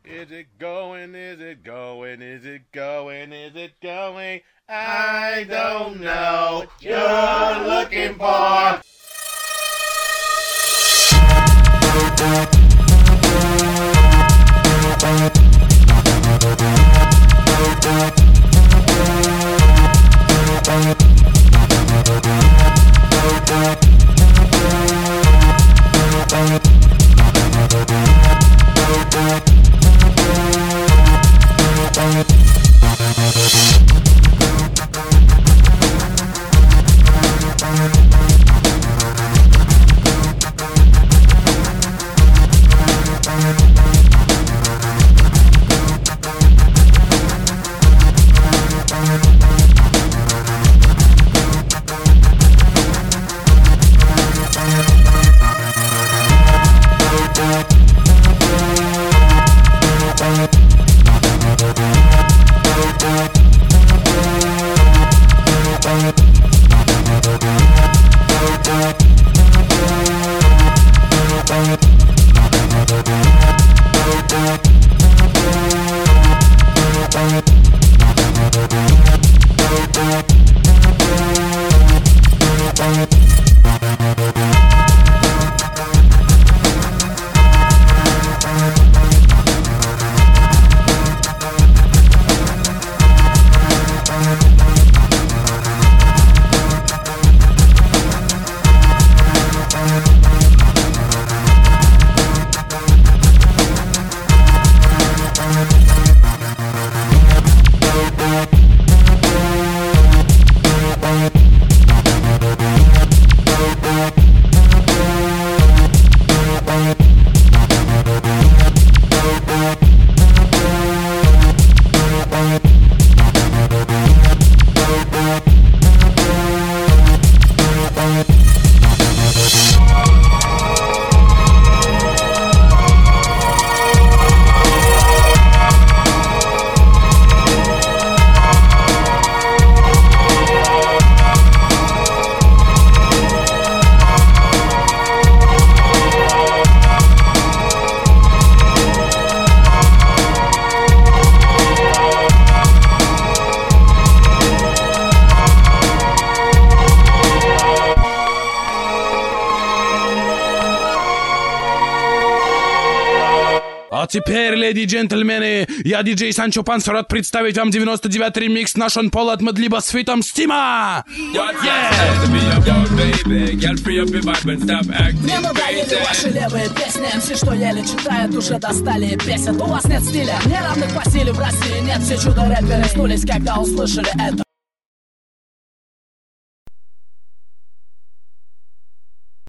Is it going? Is it going? Is it going? Is it going? I don't know what you're looking for. А теперь, леди и джентльмены, я диджей Санчо Панс, рад представить вам 99-й ремикс на Шон Пол от Медлиба с фитом Стима! Мне надоели ваши левые песни, МС, что еле читают, уже достали бесят. У вас нет стиля, неравных по силе в России нет, все чудо-рэперы снулись, когда услышали это.